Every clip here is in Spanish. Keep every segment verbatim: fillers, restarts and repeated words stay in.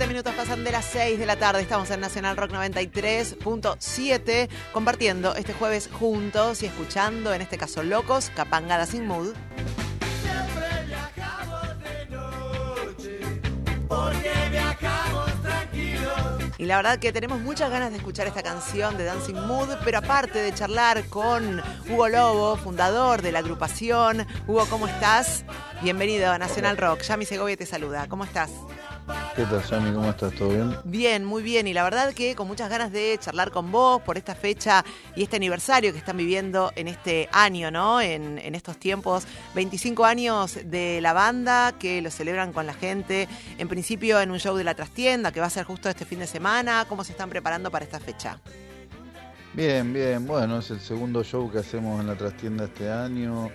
minutos pasan de las seis de la tarde. Estamos en Nacional Rock noventa y tres punto siete compartiendo este jueves juntos y escuchando, en este caso Locos, Kapanga Dancing Mood. Siempre viajamos de noche, porque viajamos tranquilos. Y la verdad que tenemos muchas ganas de escuchar esta canción de Dancing Mood, pero aparte de charlar con Hugo Lobo, fundador de la agrupación. Hugo, ¿cómo estás? Bienvenido a Nacional Rock. Yami Segovia te saluda. ¿Cómo estás? ¿Qué tal, Yami? ¿Cómo estás? ¿Todo bien? Bien, muy bien. Y la verdad que con muchas ganas de charlar con vos por esta fecha y este aniversario que están viviendo en este año, ¿no? En, en estos tiempos. veinticinco años de la banda que lo celebran con la gente. En principio en un show de La Trastienda que va a ser justo este fin de semana. ¿Cómo se están preparando para esta fecha? Bien, bien. Bueno, es el segundo show que hacemos en La Trastienda este año.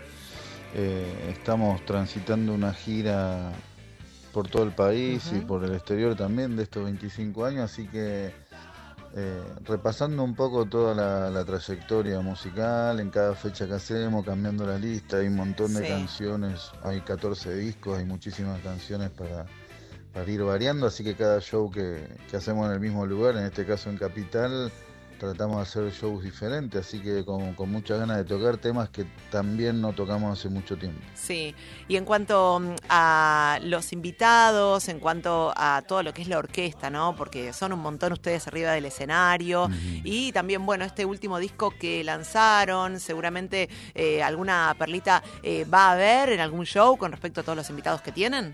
Eh, estamos transitando una gira por todo el país uh-huh. y por el exterior también de estos veinticinco años, así que eh, repasando un poco toda la, la trayectoria musical en cada fecha que hacemos, cambiando la lista, hay un montón de sí. canciones, hay catorce discos, hay muchísimas canciones para, para ir variando, así que cada show que, que hacemos en el mismo lugar, en este caso en Capital, tratamos de hacer shows diferentes, así que con, con muchas ganas de tocar temas que también no tocamos hace mucho tiempo. Sí, y en cuanto a los invitados, en cuanto a todo lo que es la orquesta, ¿no? Porque son un montón ustedes arriba del escenario, uh-huh. y también, bueno, este último disco que lanzaron, seguramente eh, alguna perlita eh, va a haber en algún show con respecto a todos los invitados que tienen.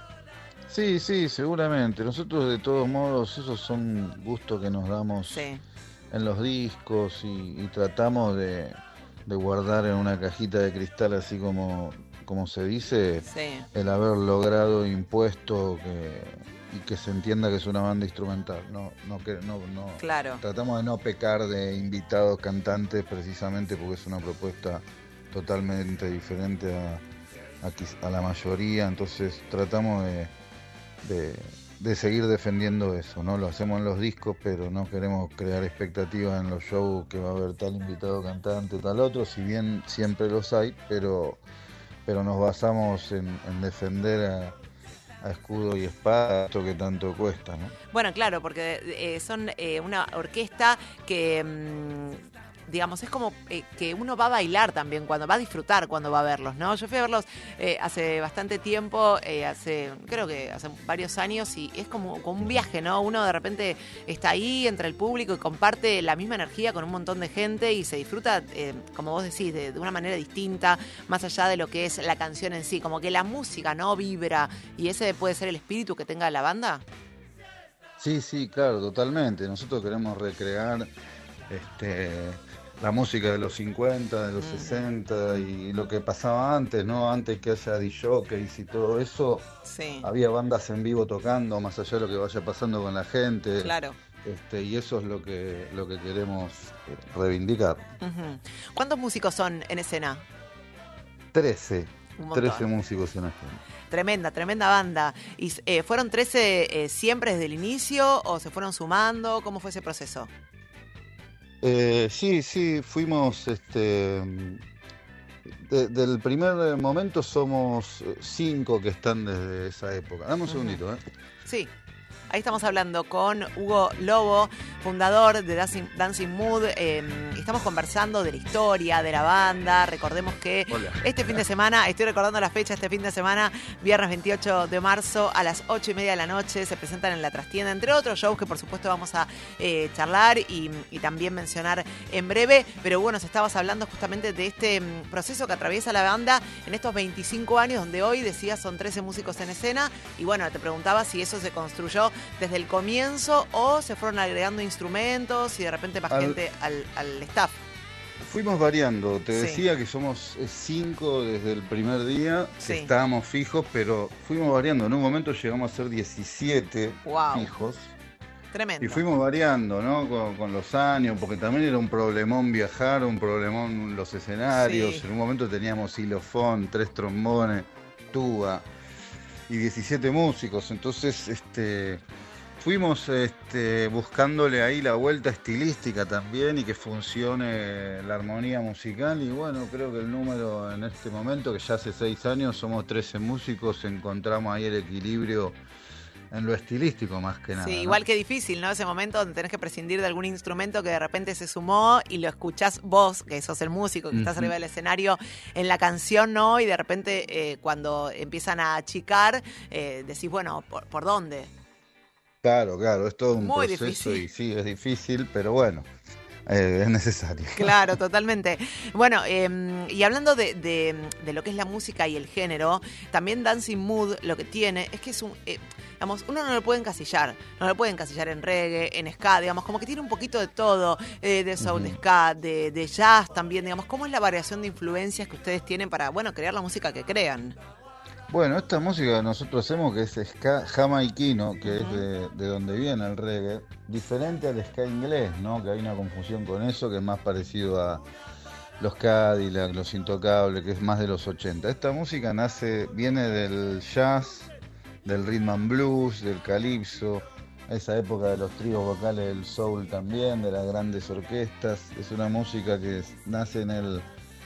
Sí, sí, seguramente. Nosotros de todos modos, esos son gustos que nos damos. Sí. En los discos y, y tratamos de, de guardar en una cajita de cristal, así como, como se dice, sí. el haber logrado impuesto que, y que se entienda que es una banda instrumental. No, no, que, no, no, claro. Tratamos de no pecar de invitados cantantes precisamente porque es una propuesta totalmente diferente a, a, a la mayoría, entonces tratamos de... de de seguir defendiendo eso, ¿no? Lo hacemos en los discos, pero no queremos crear expectativas en los shows que va a haber tal invitado cantante, tal otro, si bien siempre los hay, pero, pero nos basamos en, en defender a, a escudo y espada, esto que tanto cuesta, ¿no? Bueno, claro, porque eh, son eh, una orquesta que... Mmm... digamos, es como eh, que uno va a bailar también, cuando va a disfrutar cuando va a verlos, ¿no? Yo fui a verlos eh, hace bastante tiempo, eh, hace, creo que hace varios años, y es como, como un viaje, ¿no? Uno de repente está ahí entre el público y comparte la misma energía con un montón de gente y se disfruta, eh, como vos decís, de, de una manera distinta, más allá de lo que es la canción en sí, como que la música, ¿no? Vibra, y ese puede ser el espíritu que tenga la banda. Sí, sí, claro, totalmente. Nosotros queremos recrear este... la música de los cincuenta, de los mm. sesenta y lo que pasaba antes, ¿no? Antes que haya disjockeys y todo eso, sí. había bandas en vivo tocando, más allá de lo que vaya pasando con la gente. Claro. Este, y eso es lo que, lo que queremos reivindicar. Uh-huh. ¿Cuántos músicos son en escena? Trece. Trece músicos en escena. Tremenda, tremenda banda. ¿Y eh, fueron trece eh, siempre desde el inicio o se fueron sumando? ¿Cómo fue ese proceso? Eh, sí, sí, fuimos, este, de, del primer momento somos cinco que están desde esa época. Dame un uh-huh. segundito, ¿eh? Sí. Ahí estamos hablando con Hugo Lobo, fundador de Dancing, Dancing Mood. Eh, estamos conversando de la historia de la banda. Recordemos que Hola. este fin de semana, estoy recordando la fecha, este fin de semana, viernes veintiocho de marzo a las ocho y media de la noche, se presentan en La Trastienda, entre otros shows que por supuesto vamos a eh, charlar y, y también mencionar en breve. Pero bueno, nos estabas hablando justamente de este um, proceso que atraviesa la banda en estos veinticinco años, donde hoy decías son trece músicos en escena. Y bueno, te preguntaba si eso se construyó desde el comienzo o se fueron agregando instrumentos y de repente más al, gente al, al staff. Fuimos variando, te sí. decía que somos cinco desde el primer día, sí. que estábamos fijos, pero fuimos variando. En un momento llegamos a ser diecisiete wow. fijos. Tremendo. Y fuimos variando, ¿no? Con, con los años, porque también era un problemón viajar, un problemón los escenarios. Sí. En un momento teníamos xilofón, tres trombones, tuba y diecisiete músicos, entonces este fuimos este, buscándole ahí la vuelta estilística también y que funcione la armonía musical y bueno, creo que el número en este momento, que ya hace seis años somos trece músicos, encontramos ahí el equilibrio en lo estilístico más que nada. Sí, ¿no? igual que difícil, ¿no? Ese momento donde tenés que prescindir de algún instrumento que de repente se sumó y lo escuchás vos, que sos el músico, que uh-huh. estás arriba del escenario en la canción, ¿no? Y de repente eh, cuando empiezan a achicar, eh, decís, bueno, ¿por, ¿por dónde? Claro, claro, es todo un Muy proceso difícil. Y sí, es difícil, pero bueno. Eh, es necesario. Claro, totalmente. Bueno, eh, y hablando de, de, de lo que es la música y el género, también Dancing Mood lo que tiene es que es un... Eh, digamos, uno no lo puede encasillar, no lo puede encasillar en reggae, en ska, digamos, como que tiene un poquito de todo, eh, de soul, uh-huh. de ska, de, de jazz también, digamos, ¿cómo es la variación de influencias que ustedes tienen para, bueno, crear la música que crean? Bueno, esta música que nosotros hacemos, que es ska jamaiquino, que uh-huh. es de, de donde viene el reggae, diferente al ska inglés, ¿no? Que hay una confusión con eso, que es más parecido a los Cadillac, los Intocables, que es más de los ochenta. Esta música nace, viene del jazz, del rhythm and blues, del calipso, esa época de los tríos vocales del soul también, de las grandes orquestas. Es una música que nace en el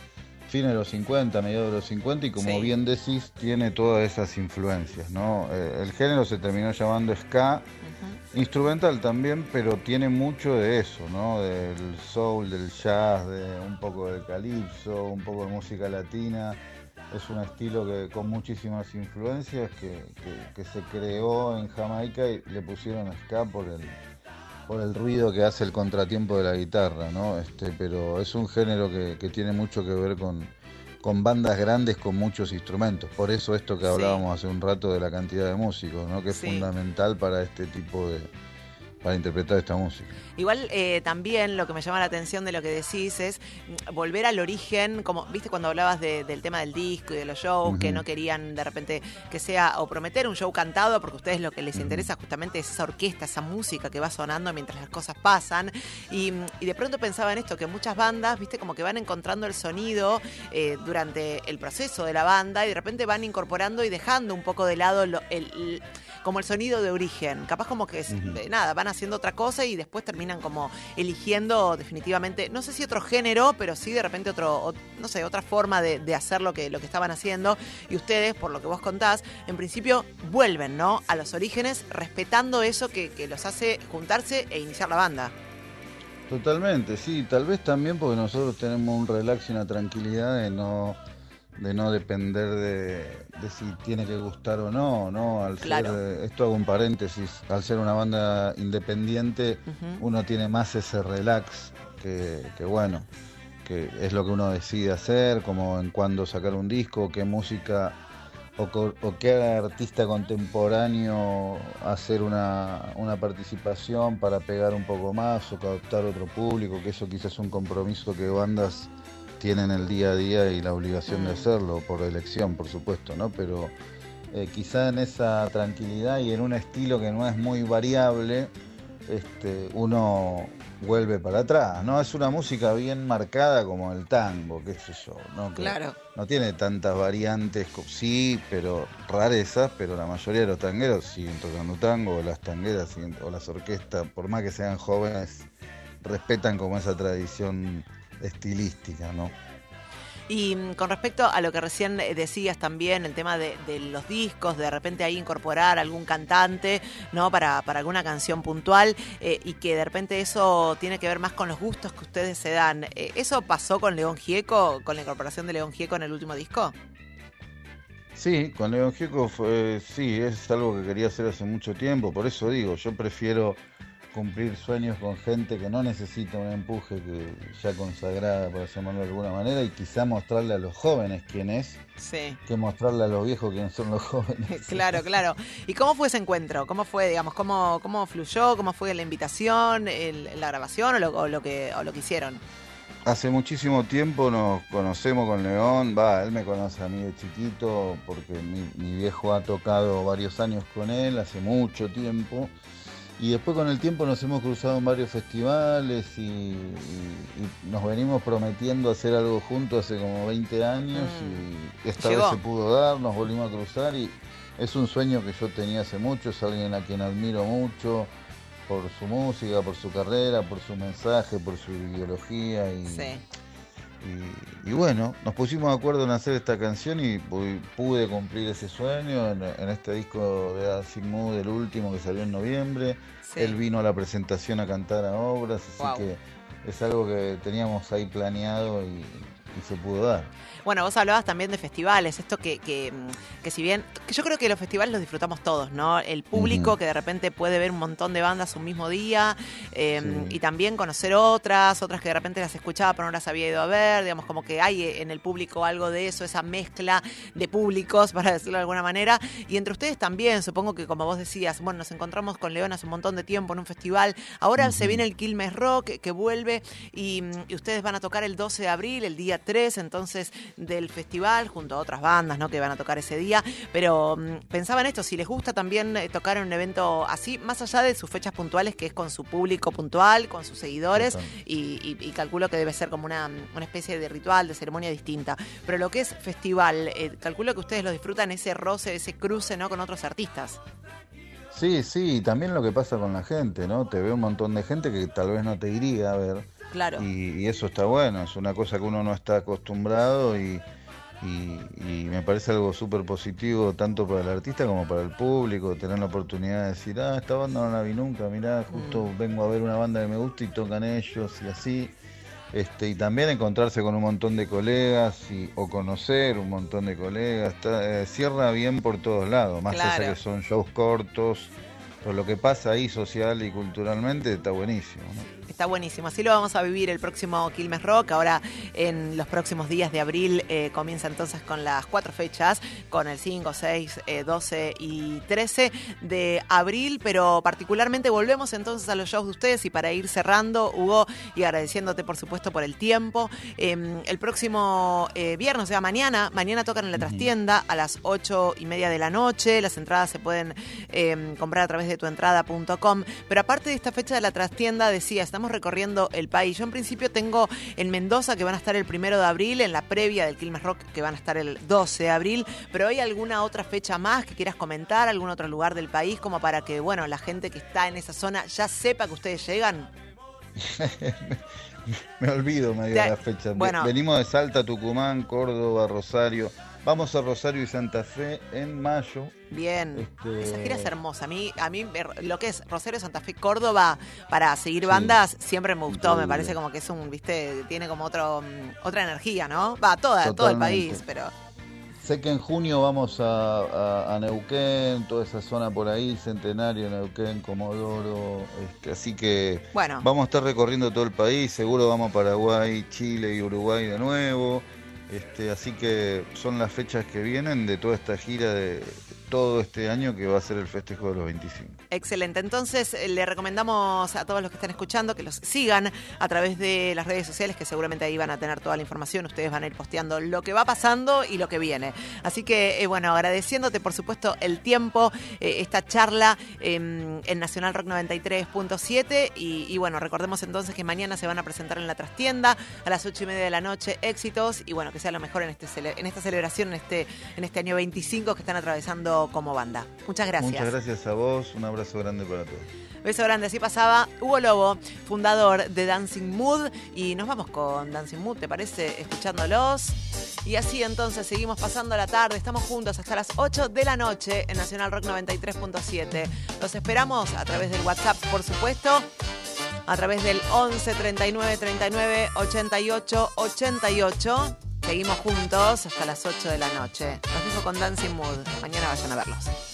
fin de los cincuenta, mediados de los cincuenta, y como sí. bien decís, tiene todas esas influencias, ¿no? Eh, el género se terminó llamando ska, uh-huh. instrumental también, pero tiene mucho de eso, ¿no? Del soul, del jazz, de un poco del calipso, un poco de música latina. Es un estilo que con muchísimas influencias que, que, que se creó en Jamaica y le pusieron ska por el por el ruido que hace el contratiempo de la guitarra, ¿no? Este, pero es un género que, que tiene mucho que ver con, con bandas grandes con muchos instrumentos. Por eso esto que hablábamos sí. hace un rato de la cantidad de músicos, ¿no? Que es sí. fundamental para este tipo de... para interpretar esta música. Igual eh, también lo que me llama la atención de lo que decís es volver al origen, como viste cuando hablabas de, del tema del disco y de los shows, uh-huh. que no querían de repente que sea, o prometer un show cantado, porque a ustedes lo que les uh-huh. interesa justamente es esa orquesta, esa música que va sonando mientras las cosas pasan, y, y de pronto pensaba en esto, que muchas bandas, viste, como que van encontrando el sonido eh, durante el proceso de la banda, y de repente van incorporando y dejando un poco de lado lo, el, el, como el sonido de origen, capaz como que uh-huh. de nada, van haciendo otra cosa y después terminan como eligiendo definitivamente, no sé si otro género, pero sí de repente otro, o, no sé, otra forma de, de hacer lo que, lo que estaban haciendo. Y ustedes, por lo que vos contás, en principio vuelven, ¿no?, a los orígenes, respetando eso que, que los hace juntarse e iniciar la banda. Totalmente, sí, tal vez también porque nosotros tenemos un relax y una tranquilidad de no... de no depender de, de si tiene que gustar o no, ¿no? Al claro. ser, esto hago un paréntesis, al ser una banda independiente, uh-huh. uno tiene más ese relax que, que bueno, que es lo que uno decide hacer, como en cuándo sacar un disco, qué música o, o qué artista contemporáneo hacer una, una participación para pegar un poco más o captar otro público, que eso quizás es un compromiso que bandas tienen el día a día y la obligación mm. de hacerlo, por elección, por supuesto, ¿no? Pero eh, quizá en esa tranquilidad y en un estilo que no es muy variable, este, uno vuelve para atrás, ¿no? Es una música bien marcada como el tango, qué sé yo, ¿no? Que claro. No tiene tantas variantes, sí, pero rarezas, pero la mayoría de los tangueros siguen tocando tango, o las tangueras siguen, o las orquestas, por más que sean jóvenes, respetan como esa tradición estilística, ¿no? Y con respecto a lo que recién decías también, el tema de, de los discos, de repente ahí incorporar algún cantante, ¿no? Para, para alguna canción puntual, eh, y que de repente eso tiene que ver más con los gustos que ustedes se dan. Eh, ¿Eso pasó con León Gieco, con la incorporación de León Gieco en el último disco? Sí, con León Gieco fue, sí, es algo que quería hacer hace mucho tiempo, por eso digo, yo prefiero cumplir sueños con gente que no necesita un empuje, que ya consagrada, por llamarlo de alguna manera, y quizá mostrarle a los jóvenes quién es, sí. que mostrarle a los viejos quiénes son los jóvenes. Claro, claro. ¿Y cómo fue ese encuentro? ¿Cómo fue, digamos, cómo, cómo fluyó? ¿Cómo fue la invitación, el, la grabación o lo, o, lo que, o lo que hicieron? Hace muchísimo tiempo nos conocemos con León, va, él me conoce a mí de chiquito, porque mi, mi viejo ha tocado varios años con él, hace mucho tiempo. Y después con el tiempo nos hemos cruzado en varios festivales y, y, y nos venimos prometiendo hacer algo juntos hace como veinte años mm. y esta Llegó. vez se pudo dar, nos volvimos a cruzar y es un sueño que yo tenía hace mucho, es alguien a quien admiro mucho por su música, por su carrera, por su mensaje, por su ideología y, sí. Y, y bueno, nos pusimos de acuerdo en hacer esta canción y pu- pude cumplir ese sueño en, en este disco de Dancing Mood, el último que salió en noviembre. Sí. Él vino a la presentación a cantar a obras, así Wow. que es algo que teníamos ahí planeado y, y se pudo dar. Bueno, vos hablabas también de festivales, esto que, que, que si bien, que yo creo que los festivales los disfrutamos todos, ¿no? El público Ujú. que de repente puede ver un montón de bandas un mismo día eh, Sí. y también conocer otras, otras que de repente las escuchaba pero no las había ido a ver, digamos, como que hay en el público algo de eso, esa mezcla de públicos, para decirlo de alguna manera, y entre ustedes también, supongo que como vos decías, bueno, nos encontramos con León hace un montón de tiempo en un festival, ahora Ujú. se viene el Quilmes Rock que, que vuelve y, y ustedes van a tocar el doce de abril, el día tres, entonces del festival, junto a otras bandas, ¿no?, que van a tocar ese día, pero mm, pensaba en esto, si les gusta también eh, tocar en un evento así, más allá de sus fechas puntuales, que es con su público puntual, con sus seguidores, Total. y, y- y calculo que debe ser como una, una especie de ritual, de ceremonia distinta, pero lo que es festival, eh, calculo que ustedes lo disfrutan, ese roce, ese cruce, ¿no?, con otros artistas. Sí, sí, y también lo que pasa con la gente, ¿no? Te ve un montón de gente que tal vez no te iría a ver. Claro. Y, y eso está bueno, es una cosa que uno no está acostumbrado y, y- y me parece algo súper positivo tanto para el artista como para el público, tener la oportunidad de decir, ah, esta banda no la vi nunca, mirá, justo Mm. vengo a ver una banda que me gusta y tocan ellos y así. Este, y también encontrarse con un montón de colegas y, o conocer un montón de colegas, está- eh, cierra bien por todos lados, más Claro. allá que son shows cortos, pero lo que pasa ahí social y culturalmente está buenísimo, ¿no? Está buenísimo, así lo vamos a vivir el próximo Quilmes Rock. Ahora en los próximos días de abril eh, comienza entonces con las cuatro fechas, con el cinco, seis, eh, doce y trece de abril, pero particularmente volvemos entonces a los shows de ustedes y para ir cerrando, Hugo, y agradeciéndote por supuesto por el tiempo, eh, el próximo eh, viernes, o sea mañana, mañana tocan en la trastienda a las ocho y media de la noche, las entradas se pueden eh, comprar a través de tuentrada punto com, pero aparte de esta fecha de la trastienda, decía, estamos recorriendo el país. Yo en principio tengo en Mendoza que van a estar el primero de abril, en la previa del Quilmes Rock que van a estar el doce de abril, pero ¿hay alguna otra fecha más que quieras comentar, algún otro lugar del país como para que, bueno, la gente que está en esa zona ya sepa que ustedes llegan? Me olvido medio Te- de las fechas. Ve- bueno. Venimos de Salta, Tucumán, Córdoba, Rosario. Vamos a Rosario y Santa Fe en mayo. Bien, Este- esa gira es hermosa. A mí, a mí eh, lo que es Rosario, Santa Fe, Córdoba, para seguir Sí. bandas, siempre me gustó. Me Increíble. parece como que es un, viste, tiene como otro, mm, otra energía, ¿no? Va, toda, todo el Totalmente. país, pero Sé que en junio vamos a, a- a Neuquén, toda esa zona por ahí, Centenario, Neuquén, Comodoro. Este, así que bueno. vamos a estar recorriendo todo el país. Seguro vamos a Paraguay, Chile y Uruguay de nuevo. Este, así que son las fechas que vienen de toda esta gira de todo este año que va a ser el festejo de los veinticinco. Excelente, entonces eh, le recomendamos a todos los que están escuchando que los sigan a través de las redes sociales, que seguramente ahí van a tener toda la información, ustedes van a ir posteando lo que va pasando y lo que viene. Así que, eh, bueno, agradeciéndote por supuesto el tiempo, eh, esta charla eh, en Nacional Rock noventa y tres punto siete y, y bueno, recordemos entonces que mañana se van a presentar en la trastienda a las ocho y media de la noche, éxitos y bueno, que sea lo mejor en, este cele- en esta celebración, en este, en este año veinticinco que están atravesando como banda. Muchas gracias. Muchas gracias a vos, un abrazo grande para todos. Beso grande, así pasaba Hugo Lobo, fundador de Dancing Mood. Y nos vamos con Dancing Mood, ¿te parece? Escuchándolos. Y así entonces seguimos pasando la tarde. Estamos juntos hasta las ocho de la noche en Nacional Rock noventa y tres punto siete. Los esperamos a través del WhatsApp, por supuesto. A través del once treinta y nueve treinta y nueve ochenta y ocho ochenta y ocho. Seguimos juntos hasta las ocho de la noche. Los dejo con Dancing Mood. Mañana vayan a verlos.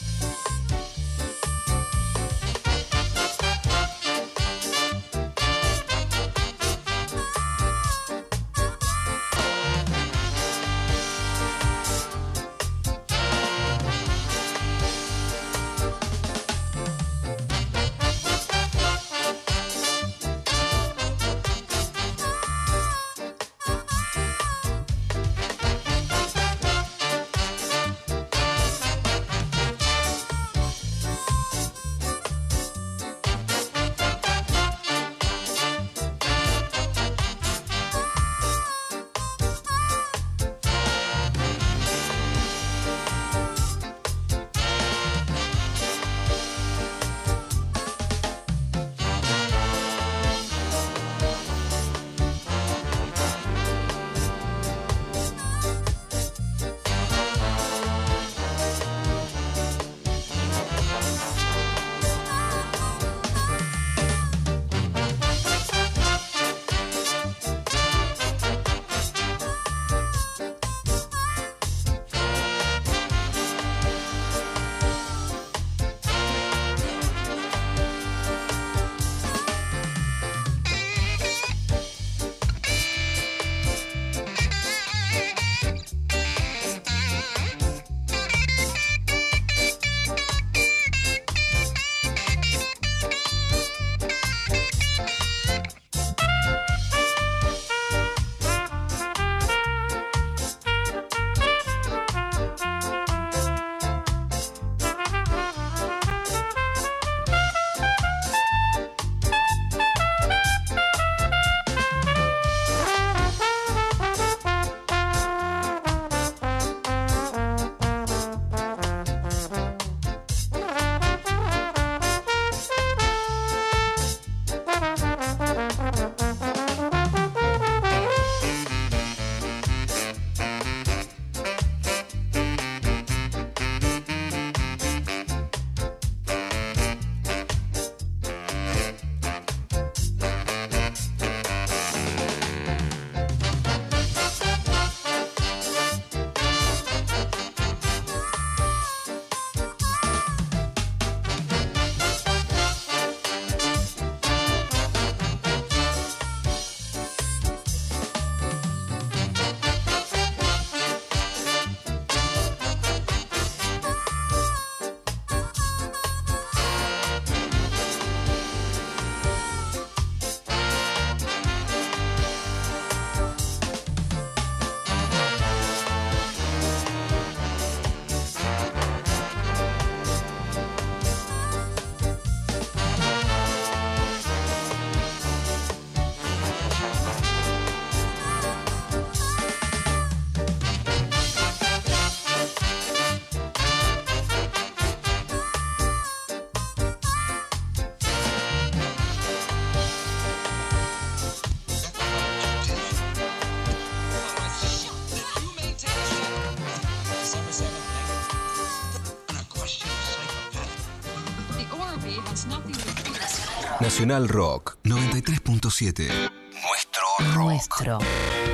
Nacional Rock noventa y tres punto siete. Nuestro rock. Nuestro.